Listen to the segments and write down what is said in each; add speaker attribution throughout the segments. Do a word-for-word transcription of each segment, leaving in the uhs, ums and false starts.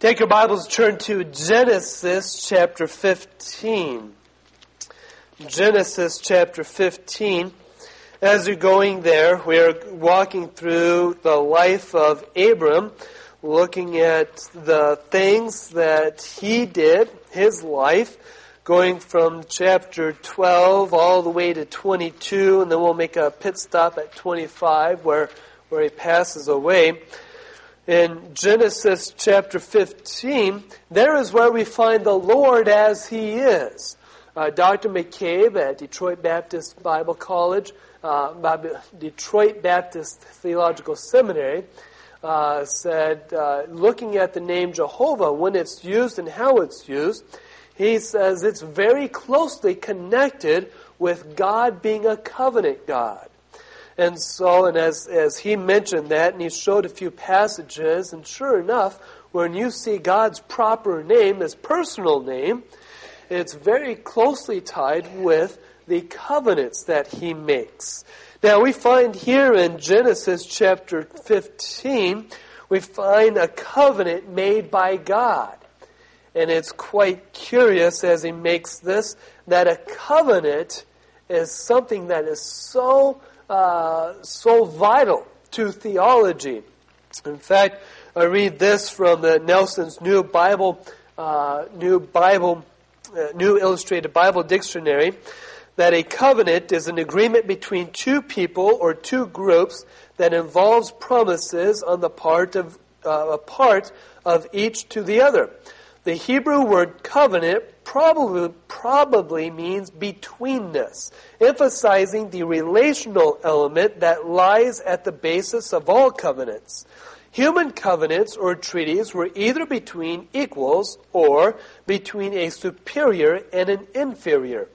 Speaker 1: Take your Bibles, turn to Genesis chapter fifteen. Genesis chapter fifteen. As you're going there, we're walking through the life of Abram, looking at the things that he did, his life, going from chapter twelve all the way to twenty-two, and then we'll make a pit stop at twenty-five where, where he passes away. In Genesis chapter fifteen, there is where we find the Lord as He is. Uh, Doctor McCabe at Detroit Baptist Bible College, uh, Detroit Baptist Theological Seminary, uh, said, uh, looking at the name Jehovah, when it's used and how it's used, he says it's very closely connected with God being a covenant God. And so, and as, as he mentioned that, and he showed a few passages, and sure enough, when you see God's proper name, His personal name, it's very closely tied with the covenants that He makes. Now, we find here in Genesis chapter fifteen, we find a covenant made by God. And it's quite curious as He makes this, that a covenant is something that is so Uh, so vital to theology. In fact, I read this from the Nelson's New Bible, uh, New Bible, uh, New Illustrated Bible Dictionary, that a covenant is an agreement between two people or two groups that involves promises on the part of uh, a part of each to the other. The Hebrew word covenant probably probably means betweenness, emphasizing the relational element that lies at the basis of all covenants. Human covenants or treaties were either between equals or between a superior and an inferior.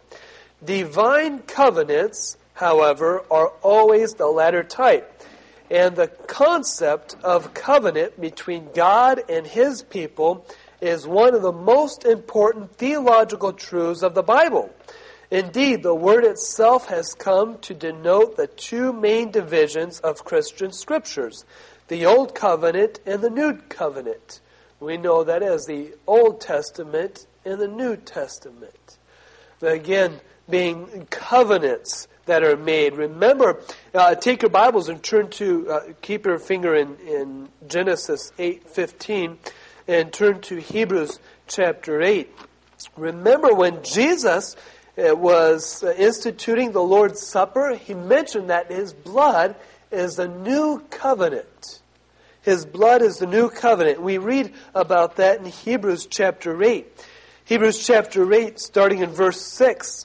Speaker 1: Divine covenants, however, are always the latter type. And the concept of covenant between God and His people is one of the most important theological truths of the Bible. Indeed, the word itself has come to denote the two main divisions of Christian scriptures, the Old Covenant and the New Covenant. We know that as the Old Testament and the New Testament. Again, being covenants that are made. Remember, uh, take your Bibles and turn to, uh, keep your finger in, in Genesis eight fifteen. And turn to Hebrews chapter eight. Remember when Jesus uh, was uh, instituting the Lord's Supper, He mentioned that His blood is the new covenant. His blood is the new covenant. We read about that in Hebrews chapter eight. Hebrews chapter eight, starting in verse six.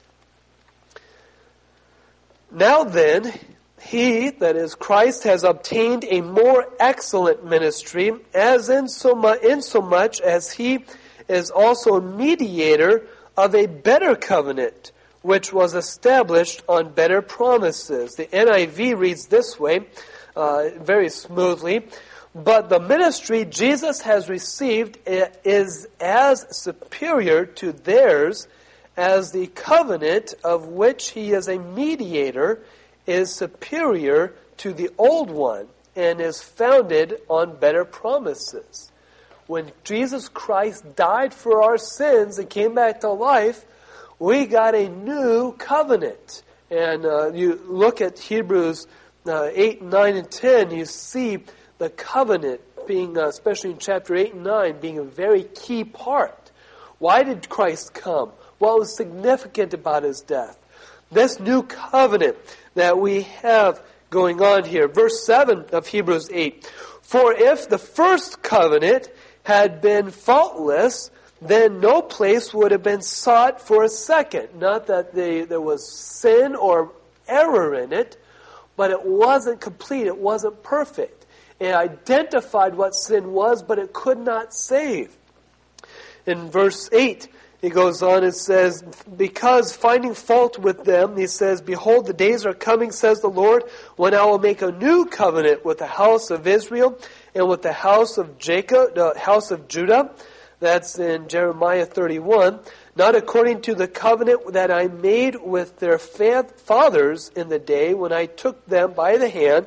Speaker 1: Now then, He, that is Christ, has obtained a more excellent ministry, as in so much, in so much as He is also a mediator of a better covenant, which was established on better promises. The N I V reads this way, uh, very smoothly, but the ministry Jesus has received is as superior to theirs as the covenant of which He is a mediator is superior to the old one and is founded on better promises. When Jesus Christ died for our sins and came back to life, we got a new covenant. And uh, you look at Hebrews uh, eight, nine, and ten, you see the covenant being, uh, especially in chapter eight and nine, being a very key part. Why did Christ come? What was significant about His death? This new covenant that we have going on here. Verse seven of Hebrews eight. For if the first covenant had been faultless, then no place would have been sought for a second. Not that they, there was sin or error in it, but it wasn't complete. It wasn't perfect. It identified what sin was, but it could not save. In verse eight, he goes on and says, because finding fault with them, he says, behold, the days are coming, says the Lord, when I will make a new covenant with the house of Israel and with the house of Jacob, the house of Judah. That's in Jeremiah thirty-one. Not according to the covenant that I made with their fathers in the day when I took them by the hand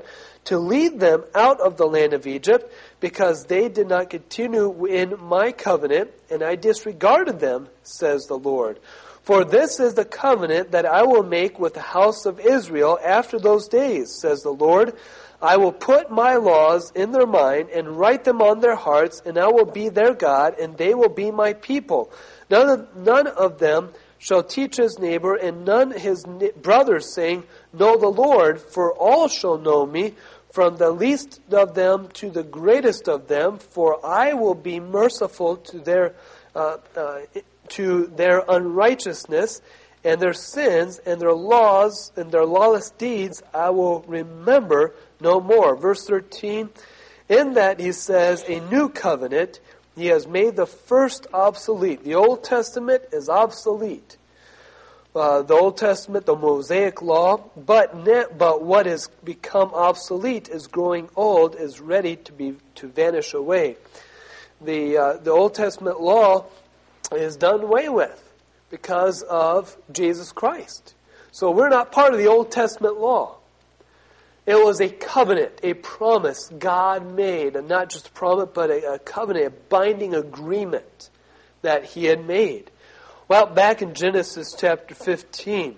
Speaker 1: to lead them out of the land of Egypt, because they did not continue in my covenant, and I disregarded them, says the Lord. For this is the covenant that I will make with the house of Israel after those days, says the Lord. I will put my laws in their mind and write them on their hearts, and I will be their God, and they will be my people. None of, none of them shall teach his neighbor, and none his brothers, saying, Know the Lord, for all shall know me, from the least of them to the greatest of them, for I will be merciful to their uh, uh, to their unrighteousness, and their sins, and their laws, and their lawless deeds I will remember no more. Verse thirteen, in that he says, a new covenant, he has made the first obsolete. The Old Testament is obsolete. Uh, the Old Testament, the Mosaic Law, but ne- but what has become obsolete is growing old, is ready to be to vanish away. The uh, the Old Testament law is done away with because of Jesus Christ. So we're not part of the Old Testament law. It was a covenant, a promise God made, and not just a promise, but a, a covenant, a binding agreement that He had made. Well, back in Genesis chapter fifteen,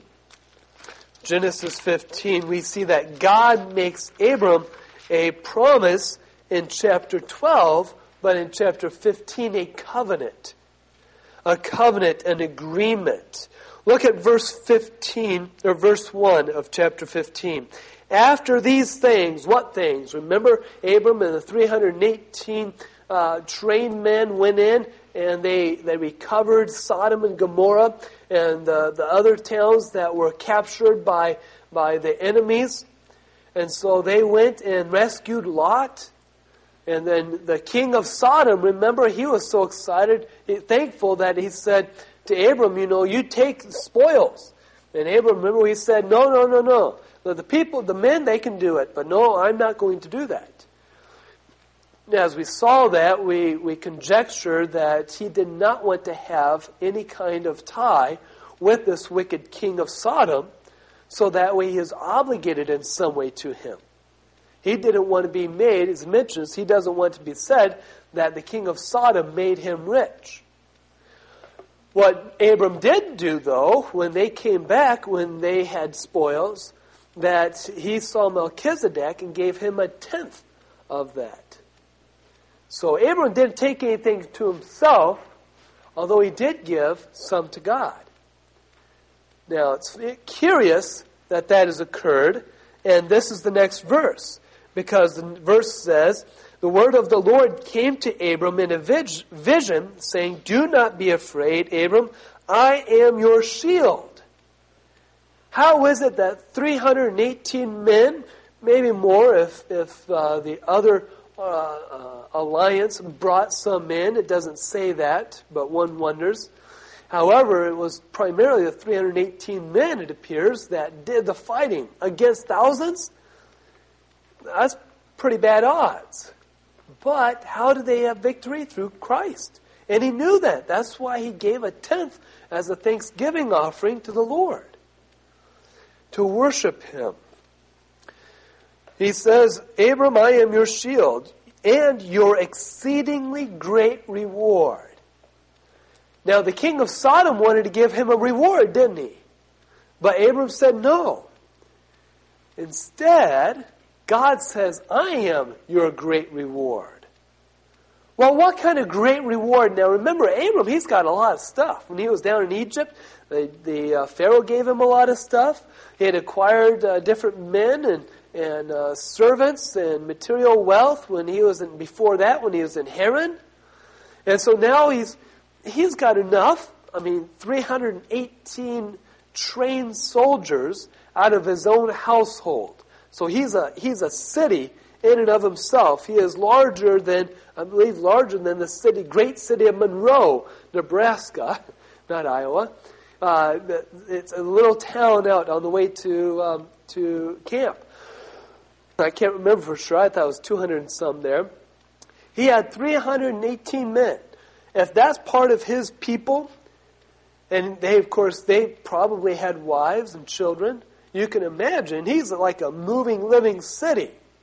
Speaker 1: Genesis fifteen, we see that God makes Abram a promise in chapter twelve, but in chapter fifteen, a covenant. A covenant, an agreement. Look at verse fifteen, or verse one of chapter fifteen. After these things, what things? Remember, Abram and the three hundred eighteen uh, trained men went in, and they, they recovered Sodom and Gomorrah and uh, the other towns that were captured by, by the enemies. And so they went and rescued Lot. And then the king of Sodom, remember, he was so excited, thankful, that he said to Abram, you know, you take spoils. And Abram, remember, he said, no, no, no, no. The people, the men, they can do it, but no, I'm not going to do that. As we saw that, we, we conjectured that he did not want to have any kind of tie with this wicked king of Sodom, so that way he is obligated in some way to him. He didn't want to be made, as mentions, he doesn't want to be said that the king of Sodom made him rich. What Abram did do, though, when they came back, when they had spoils, that he saw Melchizedek and gave him a tenth of that. So Abram didn't take anything to himself, although he did give some to God. Now, it's curious that that has occurred, and this is the next verse, because the verse says, the word of the Lord came to Abram in a vision, saying, Do not be afraid, Abram, I am your shield. How is it that three hundred eighteen men, maybe more if, if uh, the other uh, uh, alliance brought some in, it doesn't say that, but one wonders. However, it was primarily the three hundred eighteen men, it appears, that did the fighting against thousands. That's pretty bad odds. But how did they have victory? Through Christ. And he knew that. That's why he gave a tenth as a thanksgiving offering to the Lord, to worship Him. He says, Abram, I am your shield and your exceedingly great reward. Now, the king of Sodom wanted to give him a reward, didn't he? But Abram said no. Instead, God says, I am your great reward. Well, what kind of great reward? Now, remember, Abram, he's got a lot of stuff. When he was down in Egypt, the, the uh, Pharaoh gave him a lot of stuff. He had acquired uh, different men and, and uh, servants and material wealth when he was in, before that, when he was in Haran. And so now he's he's got enough. I mean, three hundred eighteen trained soldiers out of his own household. So he's a he's a city in and of himself. He is larger than, I believe, larger than the city, great city of Monroe, Nebraska, not Iowa. Uh, it's a little town out on the way to um, to camp. I can't remember for sure. I thought it was two hundred and some there. He had three hundred eighteen men. If that's part of his people, and they, of course, they probably had wives and children, you can imagine he's like a moving, living city.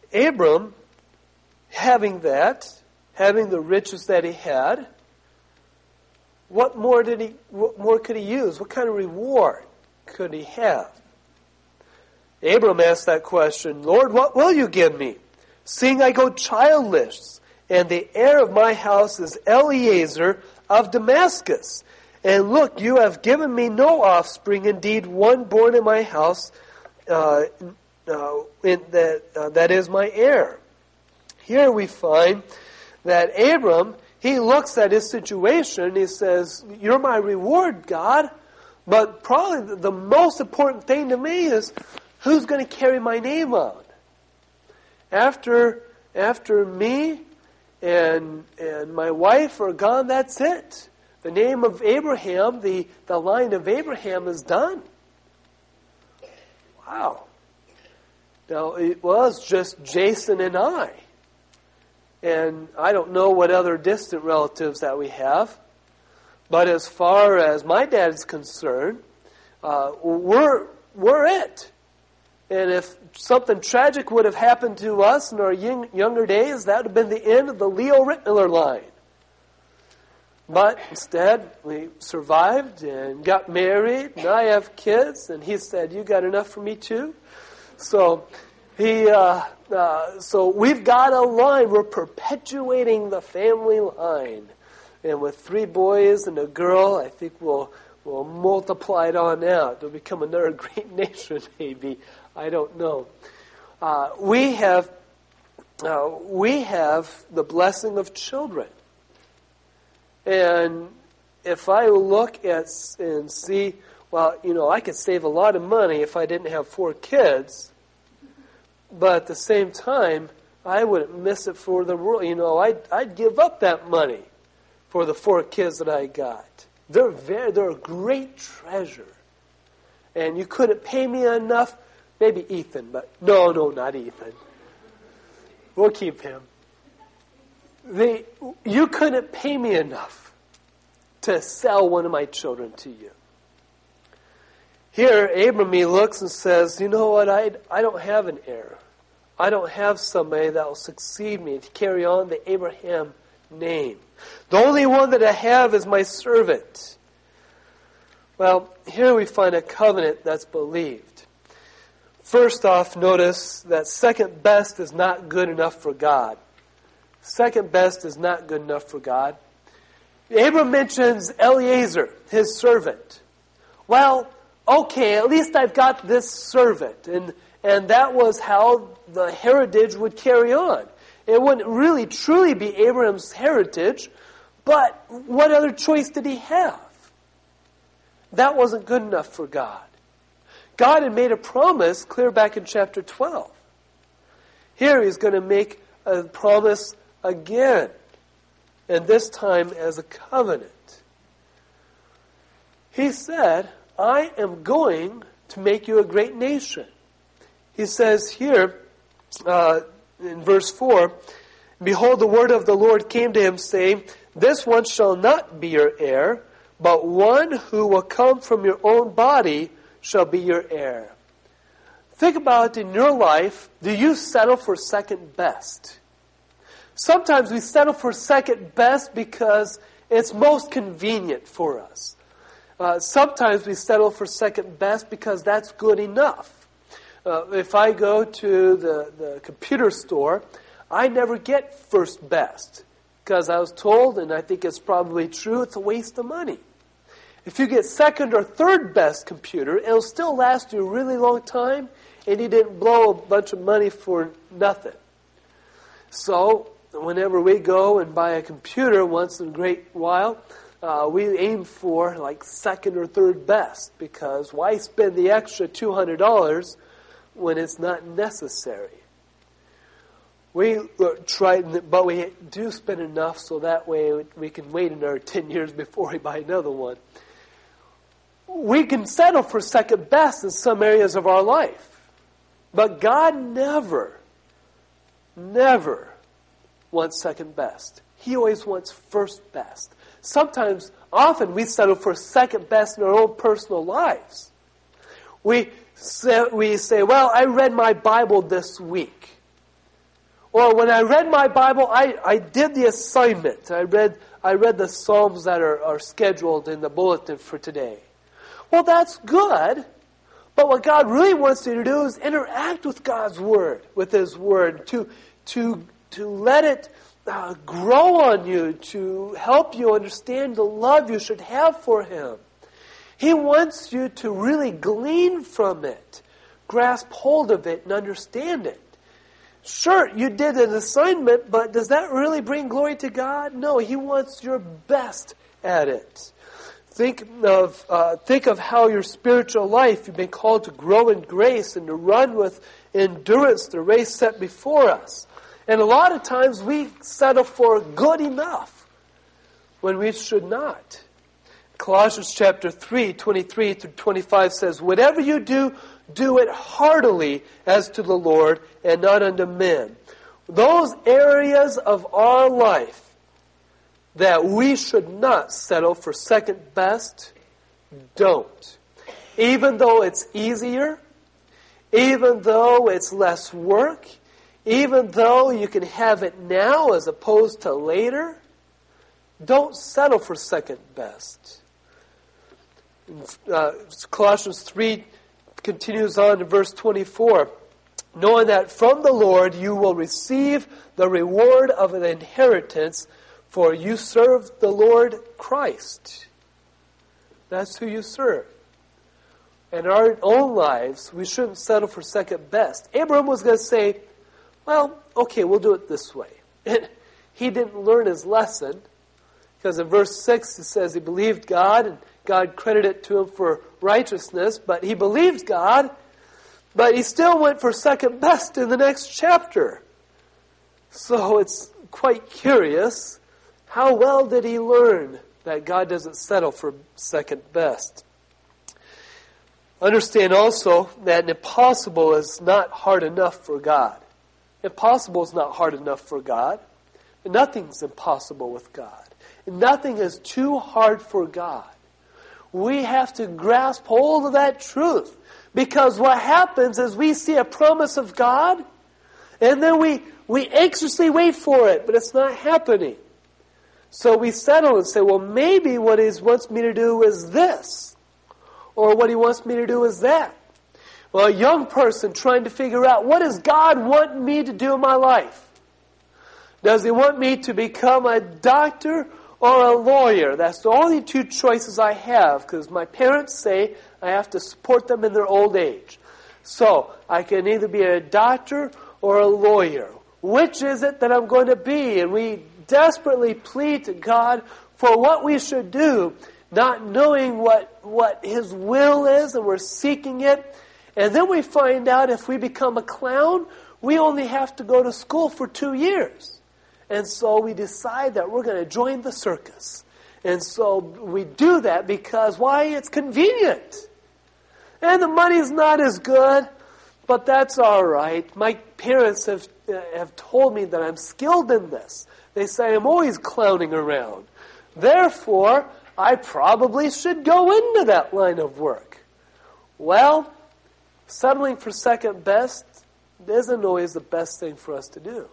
Speaker 1: Abram, having that, having the riches that he had, what more did he? What more could he use? What kind of reward could he have? Abram asked that question, Lord, what will you give me? Seeing I go childless, and the heir of my house is Eliezer of Damascus. And look, you have given me no offspring, indeed one born in my house, uh, uh, in that, uh, that is my heir. Here we find that Abram, he looks at his situation, he says, you're my reward, God, but probably the most important thing to me is, who's going to carry my name on? After, after me and, and my wife are gone, that's it. The name of Abraham, the, the line of Abraham is done. Wow. Now, it was just Jason and I. And I don't know what other distant relatives that we have. But as far as my dad is concerned, uh, we're, we're it. And if something tragic would have happened to us in our young, younger days, that would have been the end of the Leo Rittmiller line. But instead, we survived and got married, and I have kids, and he said, you got enough for me too? So he, uh, uh, so we've got a line. We're perpetuating the family line. And with three boys and a girl, I think we'll, we'll multiply it on out. It'll become another great nation, maybe. I don't know. Uh, we have, uh, we have the blessing of children. And if I look at and see, well, you know, I could save a lot of money if I didn't have four kids. But at the same time, I wouldn't miss it for the world. You know, I'd, I'd give up that money for the four kids that I got. They're very, they're a great treasure. And you couldn't pay me enough. Maybe Ethan, but no, no, not Ethan. We'll keep him. They, you couldn't pay me enough to sell one of my children to you. Here, Abram, he looks and says, you know what, I, I don't have an heir. I don't have somebody that will succeed me to carry on the Abraham name. The only one that I have is my servant. Well, here we find a covenant that's believed. First off, notice that second best is not good enough for God. Second best is not good enough for God. Abram mentions Eliezer, his servant. Well, okay, at least I've got this servant. And, and that was how the heritage would carry on. It wouldn't really truly be Abraham's heritage, but what other choice did he have? That wasn't good enough for God. God had made a promise clear back in chapter twelve. Here he's going to make a promise again, and this time as a covenant. He said, I am going to make you a great nation. He says here, uh, in verse four, behold, the word of the Lord came to him, saying, this one shall not be your heir, but one who will come from your own body shall be your heir. Think about it in your life. Do you settle for second best? Sometimes we settle for second best because it's most convenient for us. Uh, sometimes we settle for second best because that's good enough. Uh, if I go to the, the computer store, I never get first best because I was told, and I think it's probably true, it's a waste of money. If you get second or third best computer, it'll still last you a really long time, and you didn't blow a bunch of money for nothing. So, whenever we go and buy a computer once in a great while, uh, we aim for like second or third best, because why spend the extra two hundred dollars when it's not necessary? We try, but we do spend enough so that way we can wait another ten years before we buy another one. We can settle for second best in some areas of our life. But God never, never wants second best. He always wants first best. Sometimes, often, we settle for second best in our own personal lives. We say, we say, well, I read my Bible this week. Or when I read my Bible, I, I did the assignment. I read I read the Psalms that are, are scheduled in the bulletin for today. Well, that's good. But what God really wants you to do is interact with God's Word, with His Word, to, to, to let it uh, grow on you, to help you understand the love you should have for Him. He wants you to really glean from it, grasp hold of it, and understand it. Sure, you did an assignment, but does that really bring glory to God? No, He wants your best at it. Think of uh, think of how your spiritual life, you've been called to grow in grace and to run with endurance the race set before us. And a lot of times we settle for good enough when we should not. Colossians chapter three, twenty-three through twenty-five says, "Whatever you do, do it heartily as to the Lord and not unto men." Those areas of our life that we should not settle for second best, don't. Even though it's easier, even though it's less work, even though you can have it now as opposed to later, don't settle for second best. Uh, Colossians three continues on to verse twenty-four. "Knowing that from the Lord you will receive the reward of an inheritance, for you serve the Lord Christ." That's who you serve. In our own lives, we shouldn't settle for second best. Abraham was going to say, well, okay, we'll do it this way. And he didn't learn his lesson, because in verse six it says he believed God, and God credited it to him for righteousness, but he believed God, but he still went for second best in the next chapter. So it's quite curious. How well did he learn that God doesn't settle for second best? Understand also that an impossible is not hard enough for God. Impossible is not hard enough for God. Nothing's impossible with God. Nothing is too hard for God. We have to grasp hold of that truth. Because what happens is we see a promise of God, and then we, we anxiously wait for it, but it's not happening. So we settle and say, well, maybe what He wants me to do is this. Or what He wants me to do is that. Well, a young person trying to figure out, what does God want me to do in my life? Does He want me to become a doctor or a lawyer? That's the only two choices I have, because my parents say I have to support them in their old age. So I can either be a doctor or a lawyer. Which is it that I'm going to be? And we desperately plead to God for what we should do, not knowing what, what His will is, and we're seeking it. And then we find out if we become a clown, we only have to go to school for two years. And so we decide that we're going to join the circus. And so we do that because, why? It's convenient. And the money's not as good, but that's all right. My parents have, uh, have told me that I'm skilled in this. They say I'm always clowning around. Therefore, I probably should go into that line of work. Well, settling for second best isn't always the best thing for us to do.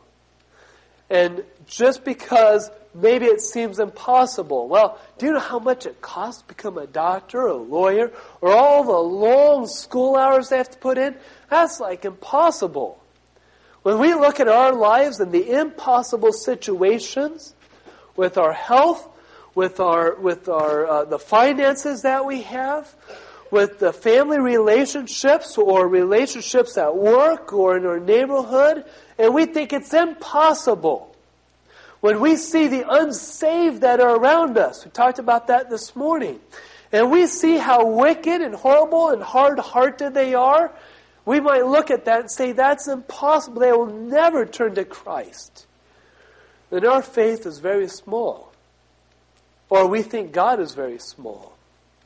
Speaker 1: And just because maybe it seems impossible, well, do you know how much it costs to become a doctor or a lawyer, or all the long school hours they have to put in? That's like impossible. When we look at our lives and the impossible situations with our health, with our with our uh, the finances that we have, with the family relationships or relationships at work or in our neighborhood, and we think it's impossible. When we see the unsaved that are around us, we talked about that this morning, and we see how wicked and horrible and hard-hearted they are, we might look at that and say, that's impossible. They will never turn to Christ. Then our faith is very small. Or we think God is very small.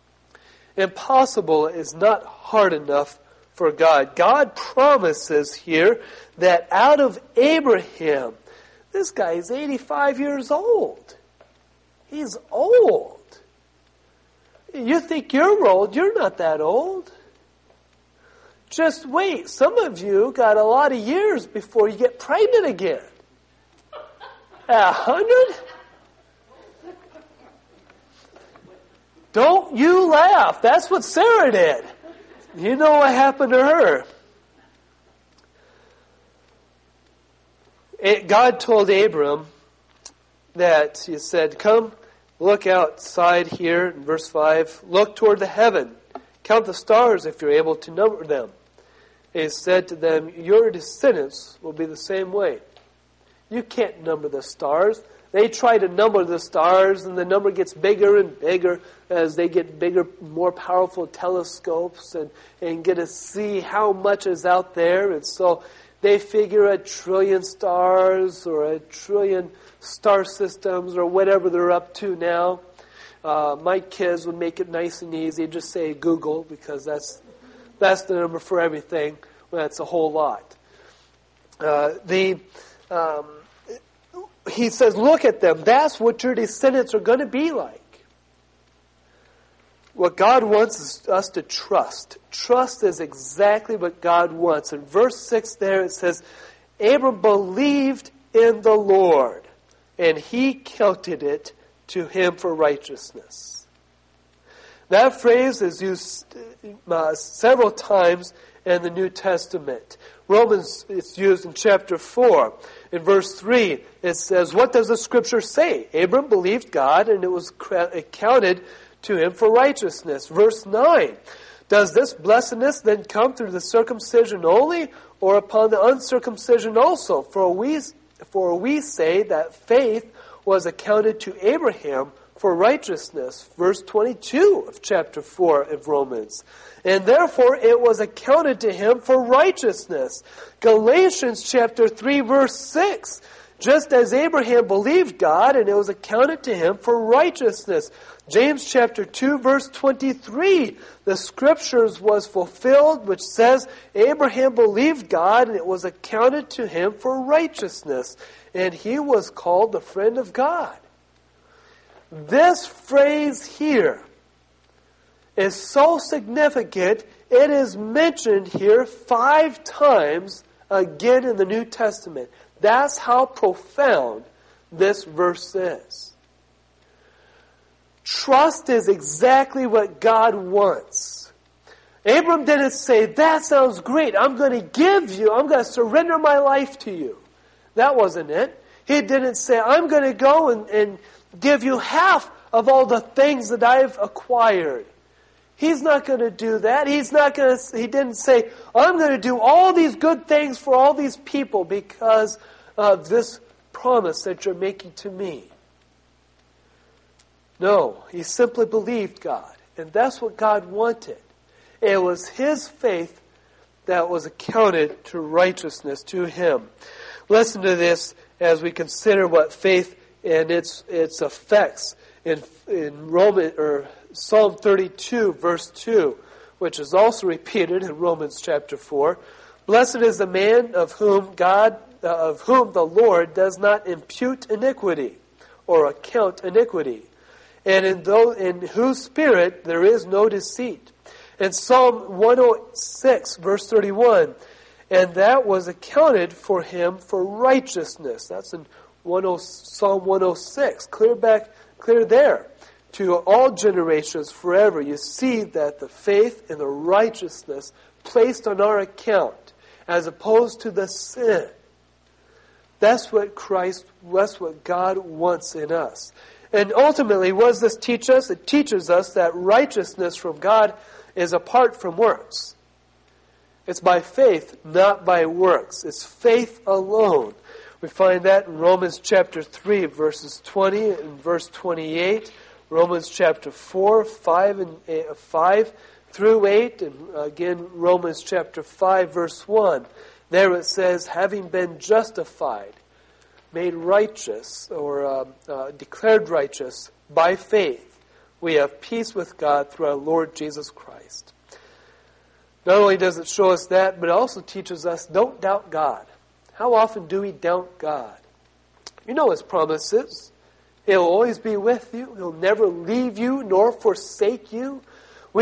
Speaker 1: Impossible is not hard enough for God. God promises here that out of Abraham, this guy is eighty-five years old. He's old. You think you're old. You're not that old. Just wait. Some of you got a lot of years before you get pregnant again. At a hundred? Don't you laugh. That's what Sarah did. You know what happened to her. It, God told Abram that he said, come, look outside here in verse five. Look toward the heaven. Count the stars if you're able to number them. He said to them, your descendants will be the same way. You can't number the stars. They try to number the stars, and the number gets bigger and bigger as they get bigger, more powerful telescopes and, and get to see how much is out there. And so they figure a trillion stars or a trillion star systems or whatever they're up to now. Uh, my kids would make it nice and easy. Just say Google, because that's that's the number for everything. Well, that's a whole lot. Uh, the... Um, He says, look at them. That's what your descendants are going to be like. What God wants is us to trust. Trust is exactly what God wants. In verse six there it says, Abram believed in the Lord, and he counted it to him for righteousness. That phrase is used uh, several times in the New Testament. Romans, it's used in chapter four. In verse three, it says, what does the Scripture say? Abram believed God, and it was accounted to him for righteousness. Verse nine, does this blessedness then come through the circumcision only, or upon the uncircumcision also? For we, for we say that faith was accounted to Abraham for righteousness. Verse twenty-two of chapter four of Romans. And therefore it was accounted to him for righteousness. Galatians chapter three verse six. Just as Abraham believed God, and it was accounted to him for righteousness. James chapter two verse twenty-three. The scriptures was fulfilled, which says, Abraham believed God, and it was accounted to him for righteousness. And he was called the friend of God. This phrase here is so significant, it is mentioned here five times again in the New Testament. That's how profound this verse is. Trust is exactly what God wants. Abram didn't say, that sounds great, I'm going to give you, I'm going to surrender my life to you. That wasn't it. He didn't say, I'm going to go and, and give you half of all the things that I've acquired. He's not going to do that. He's not going to, he didn't say, I'm going to do all these good things for all these people because of this promise that you're making to me. No, he simply believed God. And that's what God wanted. It was his faith that was accounted to righteousness to him. Listen to this as we consider what faith and its its effects in in Roman or Psalm thirty-two verse two, which is also repeated in Romans chapter four. Blessed is the man of whom God uh, of whom the Lord does not impute iniquity or account iniquity, and in those in whose spirit there is no deceit. In Psalm one oh six verse thirty-one, and that was accounted for him for righteousness. That's in Psalm one oh six. Clear back, clear there. To all generations forever. You see that the faith and the righteousness placed on our account as opposed to the sin. That's what Christ, that's what God wants in us. And ultimately, what does this teach us? It teaches us that righteousness from God is apart from works. It's by faith, not by works. It's faith alone. We find that in Romans chapter three, verses twenty and verse twenty-eight. Romans chapter four, five and uh, five through eight, and again Romans chapter five, verse one. There it says, having been justified, made righteous, or uh, uh, declared righteous by faith, we have peace with God through our Lord Jesus Christ. Not only does it show us that, but it also teaches us, don't doubt God. How often do we doubt God? You know His promises. He'll always be with you. He'll never leave you nor forsake you. We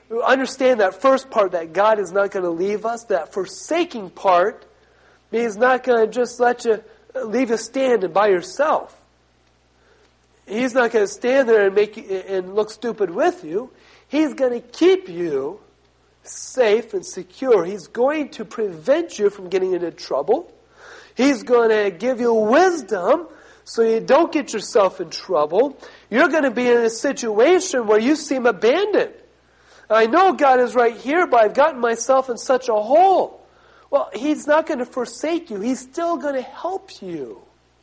Speaker 1: understand that first part, that God is not going to leave us. That forsaking part means He's not going to just let you leave you standing by yourself. He's not going to stand there and make you, and look stupid with you. He's going to keep you safe and secure. He's going to prevent you from getting into trouble. He's going to give you wisdom so you don't get yourself in trouble. You're going to be in a situation where you seem abandoned. I know God is right here, but I've gotten myself in such a hole. Well, He's not going to forsake you. He's still going to help you.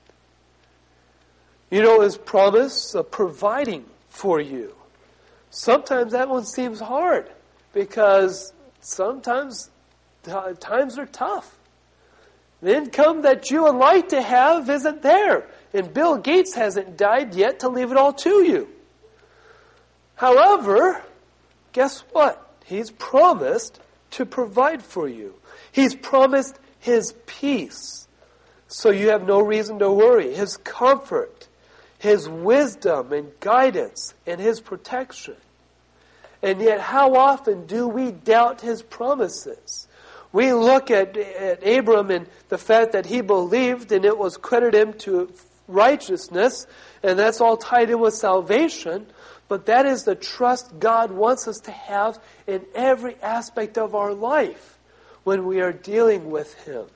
Speaker 1: You know His promise of providing for you. Sometimes that one seems hard because sometimes times are tough. The income that you would like to have isn't there. And Bill Gates hasn't died yet to leave it all to you. However, guess what? He's promised to provide for you. He's promised His peace. So you have no reason to worry. His comfort, His wisdom and guidance, and His protection. And yet how often do we doubt His promises? We look at, at Abram and the fact that he believed and it was credited him to righteousness, and that's all tied in with salvation. But that is the trust God wants us to have in every aspect of our life when we are dealing with Him.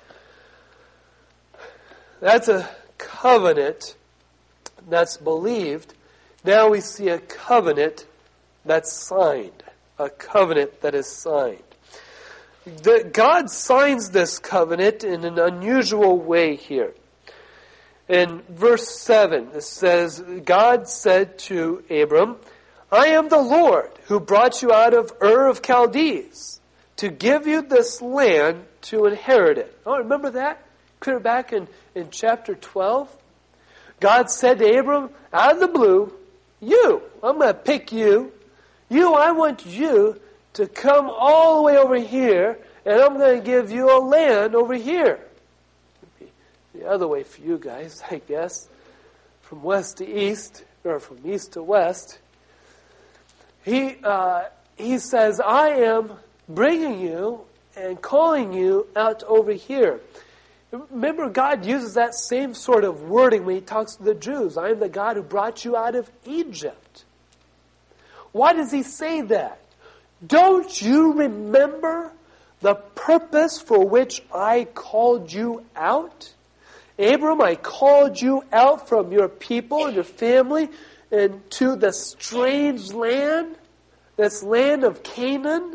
Speaker 1: That's a covenant that's believed. Now we see a covenant that's signed. A covenant that is signed. The, God signs this covenant in an unusual way here. In verse seven, it says, God said to Abram, I am the Lord who brought you out of Ur of Chaldees to give you this land to inherit it. Oh, remember that? Clear back in, in chapter twelve. God said to Abram, out of the blue, you, I'm going to pick you. You, I want you to come all the way over here, and I'm going to give you a land over here. The other way for you guys, I guess, from west to east, or from east to west. He uh, he says, I am bringing you and calling you out over here. Remember, God uses that same sort of wording when He talks to the Jews. I am the God who brought you out of Egypt. Why does He say that? Don't you remember the purpose for which I called you out? Abram, I called you out from your people and your family and to the strange land, this land of Canaan.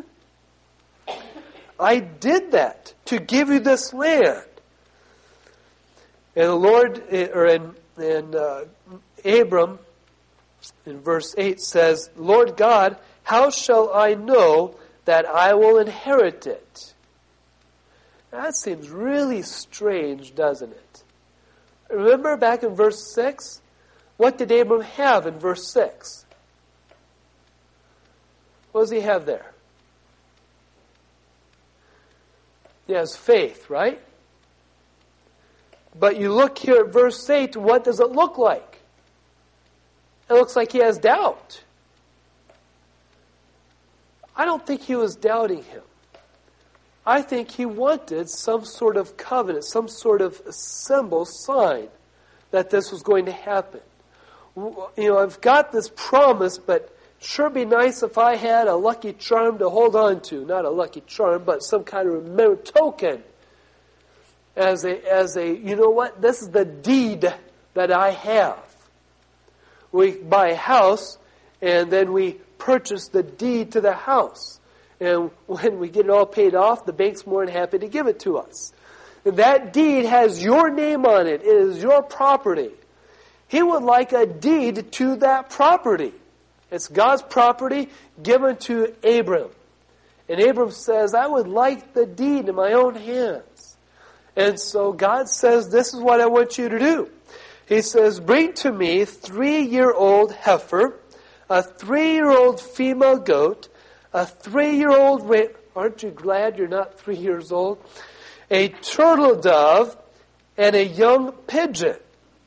Speaker 1: I did that to give you this land. And the Lord, or in, in uh, Abram, in verse eight says, Lord God, how shall I know that I will inherit it? That seems really strange, doesn't it? Remember back in verse six? What did Abram have in verse six? What does he have there? He has faith, right? But you look here at verse eight, what does it look like? It looks like he has doubt. I don't think he was doubting Him. I think he wanted some sort of covenant, some sort of symbol, sign that this was going to happen. You know, I've got this promise, but sure be nice if I had a lucky charm to hold on to. Not a lucky charm, but some kind of remember token. As a, as a, you know what? This is the deed that I have. We buy a house, and then we purchase the deed to the house. And when we get it all paid off, the bank's more than happy to give it to us. And that deed has your name on it. It is your property. He would like a deed to that property. It's God's property given to Abram. And Abram says, I would like the deed in my own hands. And so God says, this is what I want you to do. He says, bring to me three-year-old heifer, a three-year-old female goat, a three-year-old ram. Aren't you glad you're not three years old? A turtle dove and a young pigeon.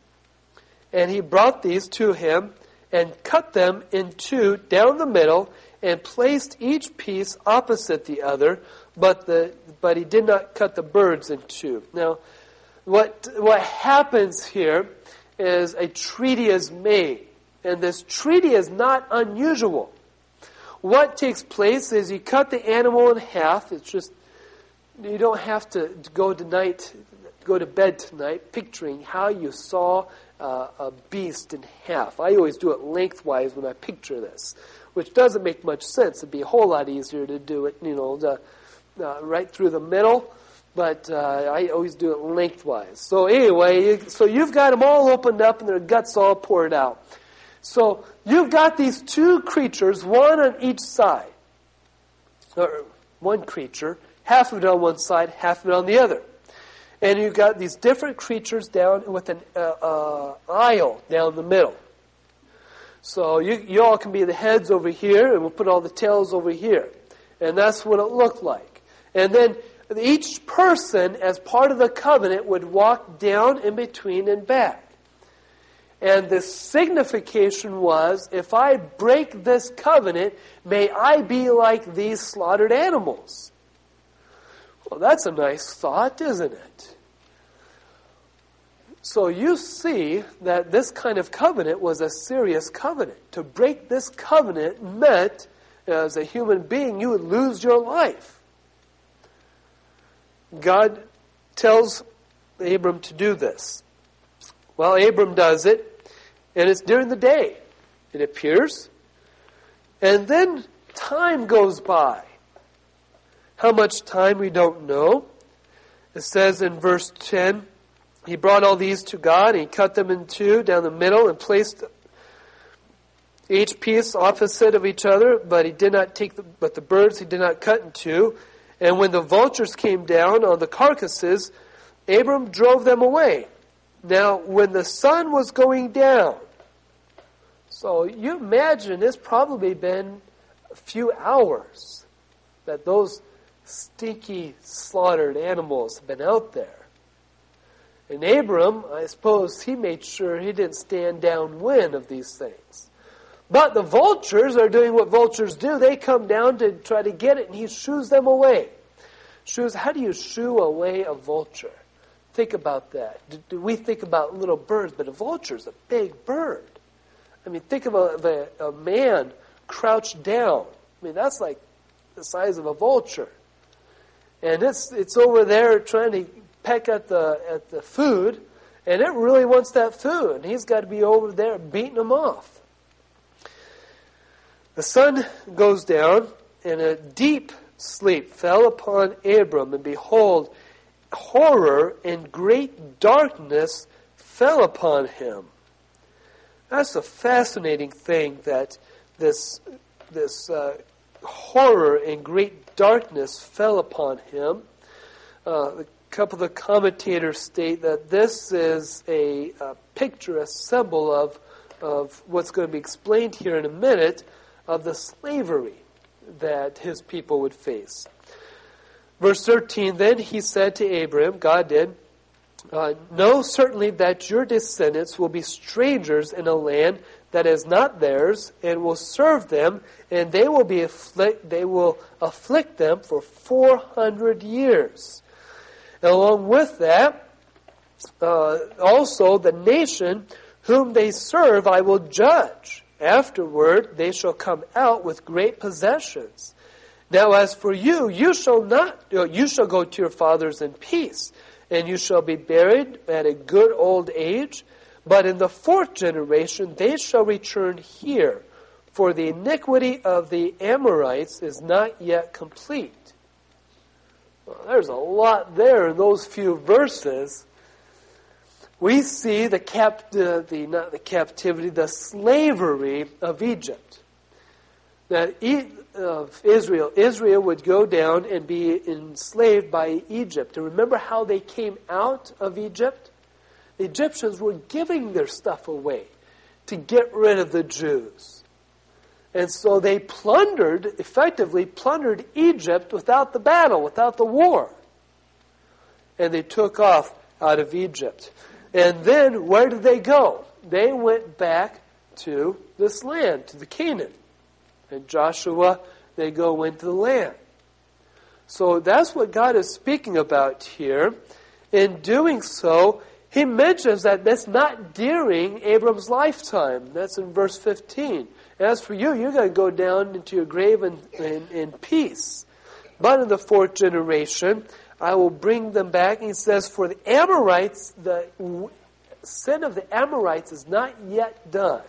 Speaker 1: And he brought these to him and cut them in two down the middle and placed each piece opposite the other, but the but he did not cut the birds in two. Now, what what happens here is a treaty is made, and this treaty is not unusual. What takes place is you cut the animal in half. It's just, you don't have to go tonight, go to bed tonight picturing how you saw uh, a beast in half. I always do it lengthwise when I picture this, which doesn't make much sense. It'd be a whole lot easier to do it, you know, the, uh, right through the middle. But uh, I always do it lengthwise. So anyway, so you've got them all opened up and their guts all poured out. So you've got these two creatures, one on each side. Or one creature, half of it on one side, half of it on the other. And you've got these different creatures down with an uh, uh, aisle down the middle. So you, you all can be the heads over here, and we'll put all the tails over here. And that's what it looked like. And then each person, as part of the covenant, would walk down in between and back. And the signification was, if I break this covenant, may I be like these slaughtered animals. Well, that's a nice thought, isn't it? So you see that this kind of covenant was a serious covenant. To break this covenant meant, as a human being, you would lose your life. God tells Abram to do this. Well, Abram does it, and it's during the day, it appears. And then time goes by. How much time, we don't know. It says in verse ten, he brought all these to God, and he cut them in two down the middle and placed each piece opposite of each other, but he did not take the, but the birds he did not cut in two. And when the vultures came down on the carcasses, Abram drove them away. Now, when the sun was going down, so you imagine it's probably been a few hours that those stinky slaughtered animals have been out there. And Abram, I suppose he made sure he didn't stand downwind of these things. But the vultures are doing what vultures do. They come down to try to get it, and he shoos them away. Shoos, how do you shoo away a vulture? Think about that. Do, do we think about little birds, but a vulture is a big bird. I mean, think of a, a, a man crouched down. I mean, that's like the size of a vulture. And it's it's over there trying to peck at the at the food, and it really wants that food. And he's got to be over there beating them off. The sun goes down, and a deep sleep fell upon Abram, and behold, horror and great darkness fell upon him. That's a fascinating thing, that this this uh, horror and great darkness fell upon him. Uh, a couple of the commentators state that this is a, a picture, a symbol of of what's going to be explained here in a minute, of the slavery that his people would face. Verse thirteen, then he said to Abram, God did, uh, know certainly that your descendants will be strangers in a land that is not theirs, and will serve them, and they will be afflict, they will afflict them for four hundred years. And along with that, uh, also the nation whom they serve I will judge. Afterward, they shall come out with great possessions. Now, as for you, you shall not, you shall go to your fathers in peace, and you shall be buried at a good old age. But in the fourth generation, they shall return here, for the iniquity of the Amorites is not yet complete. Well, there's a lot there in those few verses. We see the cap, the, the not the captivity, the slavery of Egypt. That of Israel, Israel would go down and be enslaved by Egypt. And remember how they came out of Egypt? The Egyptians were giving their stuff away to get rid of the Jews. And so they plundered, effectively plundered Egypt without the battle, without the war. And they took off out of Egypt. And then, where did they go? They went back to this land, to the Canaan. And Joshua, they go into the land. So that's what God is speaking about here. In doing so, he mentions that that's not during Abram's lifetime. That's in verse fifteen. As for you, you're going to go down into your grave in, in, in peace. But in the fourth generation, I will bring them back. And he says, for the Amorites, the sin of the Amorites is not yet done.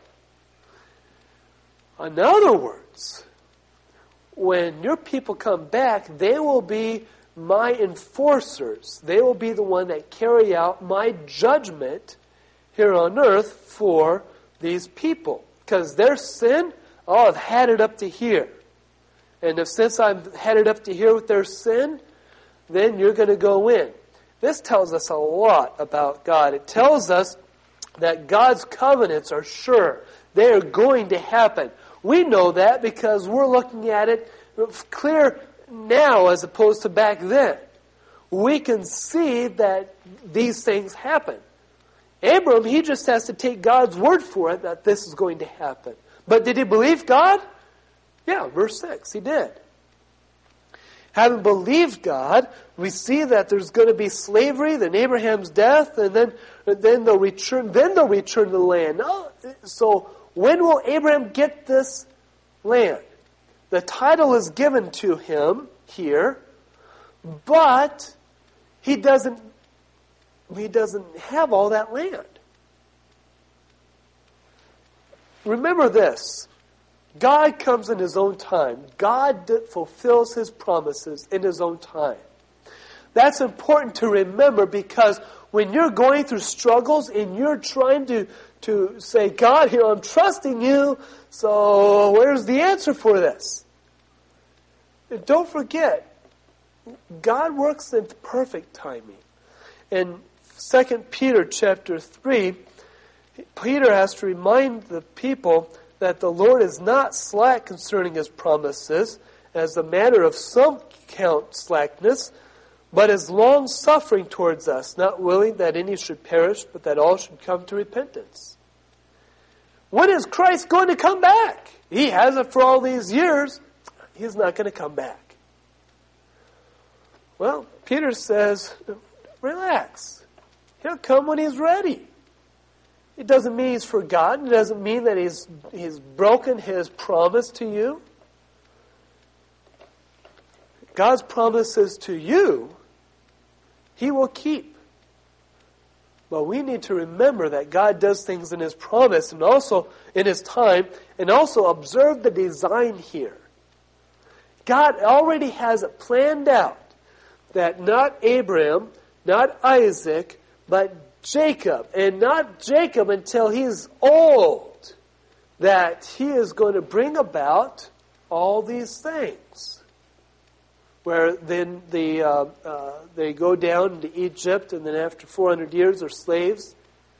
Speaker 1: In other words, when your people come back, they will be my enforcers. They will be the one that carry out my judgment here on earth for these people. Because their sin, oh, I've had it up to here. And if since I've had it up to here with their sin, then you're going to go in. This tells us a lot about God. It tells us that God's covenants are sure. They are going to happen. We know that because we're looking at it clear now as opposed to back then. We can see that these things happen. Abram, he just has to take God's word for it that this is going to happen. But did he believe God? Yeah, verse six, he did. Having believed God, we see that there's going to be slavery, then Abraham's death, and then then they'll return. Then they'll return to the land. So when will Abraham get this land? The title is given to him here, but he doesn't. He doesn't have all that land. Remember this. God comes in His own time. God fulfills His promises in His own time. That's important to remember because when you're going through struggles and you're trying to, to say, God, here, I'm trusting you, so where's the answer for this? Don't forget, God works in perfect timing. In Second Peter chapter three, Peter has to remind the people that the Lord is not slack concerning His promises, as the matter of some count slackness, but is long-suffering towards us, not willing that any should perish, but that all should come to repentance. When is Christ going to come back? He hasn't for all these years. He's not going to come back. Well, Peter says, relax. He'll come when He's ready. It doesn't mean He's forgotten. It doesn't mean that He's, he's broken His promise to you. God's promises to you, He will keep. But we need to remember that God does things in His promise and also in His time, and also observe the design here. God already has it planned out that not Abraham, not Isaac, but Jacob, and not Jacob until he's old, that he is going to bring about all these things. Where then the, uh, uh, they go down into Egypt, and then after four hundred years they're slaves.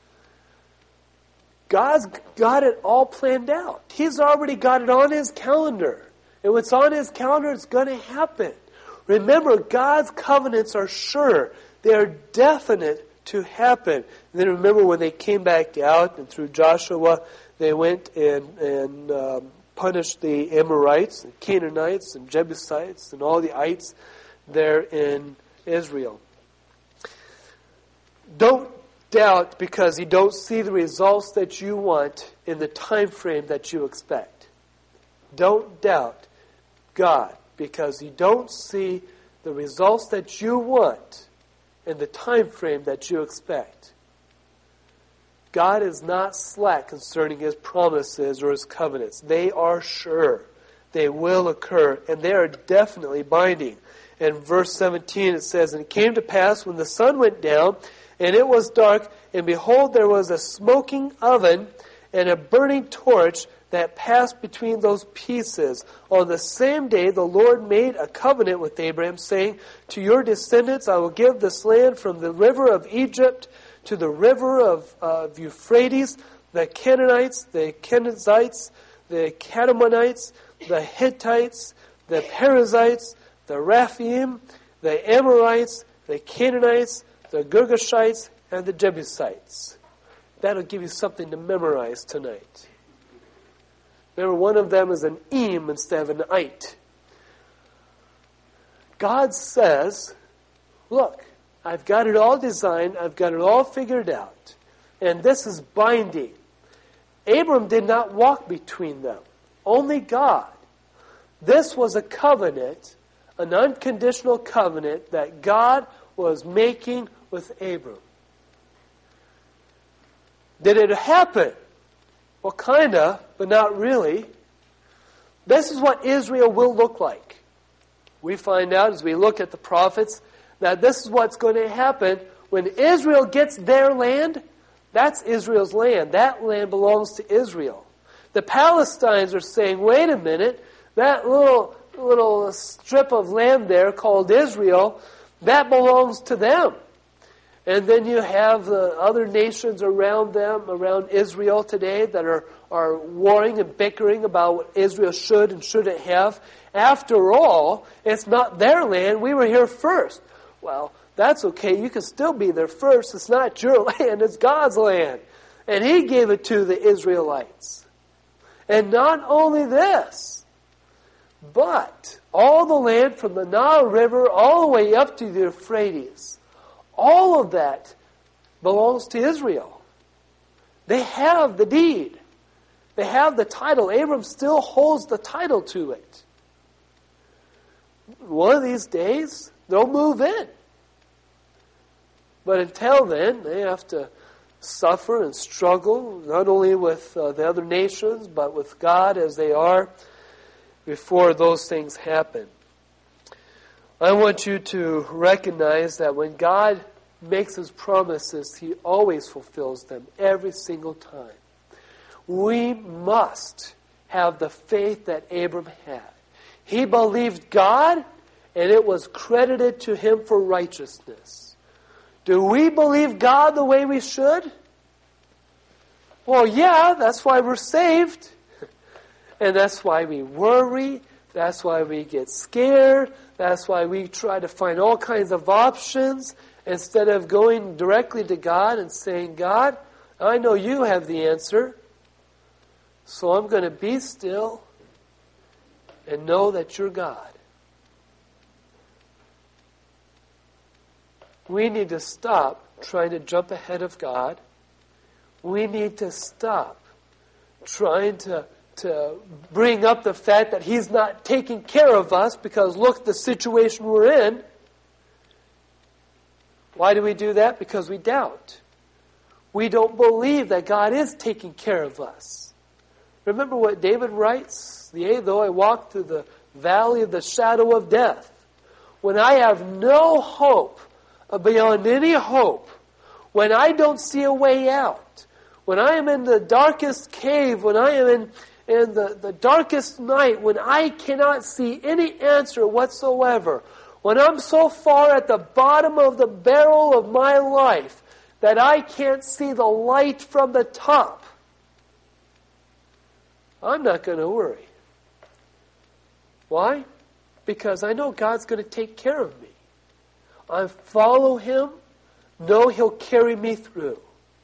Speaker 1: God's got it all planned out. He's already got it on His calendar. And what's on His calendar is going to happen. Remember, God's covenants are sure. They are definite to happen. And then remember when they came back out, and through Joshua, they went and, and um, punished the Amorites, and Canaanites, and Jebusites, and all the ites there in Israel. Don't doubt because you don't see the results that you want in the time frame that you expect. Don't doubt God because you don't see the results that you want in the time frame that you expect. God is not slack concerning His promises or His covenants. They are sure. They will occur, and they are definitely binding. In verse seventeen it says, And it came to pass when the sun went down, and it was dark, and behold, there was a smoking oven and a burning torch that passed between those pieces. On the same day the Lord made a covenant with Abraham, saying, To your descendants I will give this land from the river of Egypt to the river of, uh, of Euphrates, the Canaanites, the Kenizzites, the Kadmonites, the Hittites, the Perizzites, the Rephaim, the Amorites, the Canaanites, the Girgashites, and the Jebusites. That'll give you something to memorize tonight. Remember, one of them is an eem instead of an ite. God says, look, I've got it all designed, I've got it all figured out, and this is binding. Abram did not walk between them, only God. This was a covenant, an unconditional covenant that God was making with Abram. Did it happen? Well, kind of, but not really. This is what Israel will look like. We find out as we look at the prophets that this is what's going to happen. When Israel gets their land, that's Israel's land. That land belongs to Israel. The Palestinians are saying, wait a minute, that little, little strip of land there called Israel, that belongs to them. And then you have the other nations around them, around Israel today, that are, are warring and bickering about what Israel should and shouldn't have. After all, it's not their land. We were here first. Well, that's okay. You can still be there first. It's not your land. It's God's land. And He gave it to the Israelites. And not only this, but all the land from the Nile River all the way up to the Euphrates, all of that belongs to Israel. They have the deed. They have the title. Abram still holds the title to it. One of these days, they'll move in. But until then, they have to suffer and struggle, not only with uh, the other nations, but with God as they are before those things happen. I want you to recognize that when God makes His promises, He always fulfills them every single time. We must have the faith that Abram had. He believed God, and it was credited to him for righteousness. Do we believe God the way we should? Well, yeah, that's why we're saved. And that's why we worry. That's why we get scared. That's why we try to find all kinds of options instead of going directly to God and saying, God, I know you have the answer. So I'm going to be still and know that you're God. We need to stop trying to jump ahead of God. We need to stop trying to, to bring up the fact that He's not taking care of us because look the situation we're in. Why do we do that? Because we doubt. We don't believe that God is taking care of us. Remember what David writes? Yea, though I walk through the valley of the shadow of death, when I have no hope beyond any hope, when I don't see a way out, when I am in the darkest cave, when I am in, in the, the darkest night, when I cannot see any answer whatsoever, when I'm so far at the bottom of the barrel of my life that I can't see the light from the top, I'm not going to worry. Why? Because I know God's going to take care of me. I follow Him, know He'll carry me through.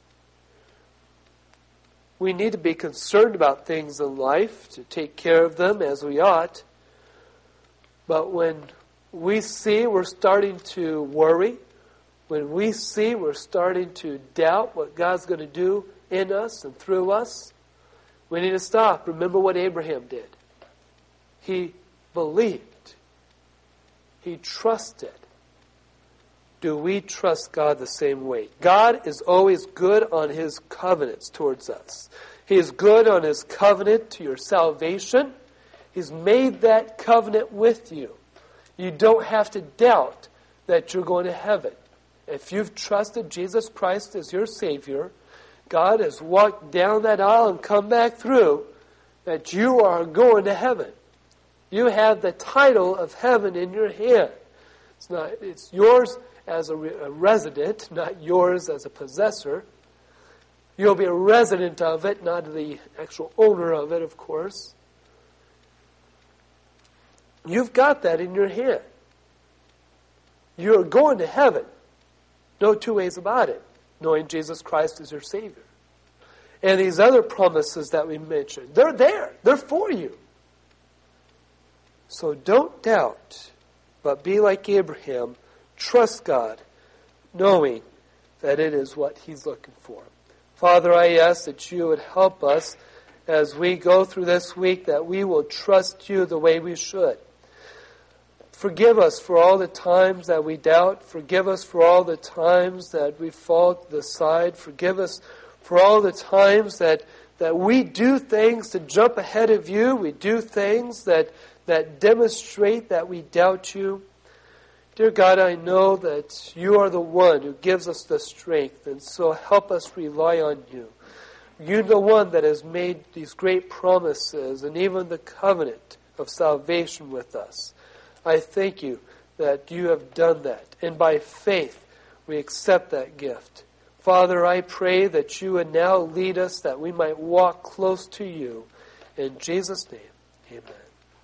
Speaker 1: We need to be concerned about things in life, to take care of them as we ought. But when we see we're starting to worry, when we see we're starting to doubt what God's going to do in us and through us, we need to stop. Remember what Abraham did. He believed. He trusted. Do we trust God the same way? God is always good on His covenants towards us. He is good on His covenant to your salvation. He's made that covenant with you. You don't have to doubt that you're going to heaven. If you've trusted Jesus Christ as your Savior, God has walked down that aisle and come back through, that you are going to heaven. You have the title of heaven in your hand. It's not, it's yours as a, re, a resident, not yours as a possessor. You'll be a resident of it, not the actual owner of it, of course. You've got that in your hand. You're going to heaven. No two ways about it, knowing Jesus Christ is your Savior. and these other promises that we mentioned. They're there. They're for you. So don't doubt, but be like Abraham. Trust God, knowing that it is what He's looking for. Father, I ask that you would help us as we go through this week, that we will trust you the way we should. Forgive us for all the times that we doubt. Forgive us for all the times that we fall to the side. Forgive us for all the times that, that we do things to jump ahead of you. We do things that, that demonstrate that we doubt you. Dear God, I know that you are the one who gives us the strength, and so help us rely on you. You're the one that has made these great promises and even the covenant of salvation with us. I thank you that you have done that, and by faith we accept that gift. Father, I pray that you would now lead us, that we might walk close to you. In Jesus' name, amen.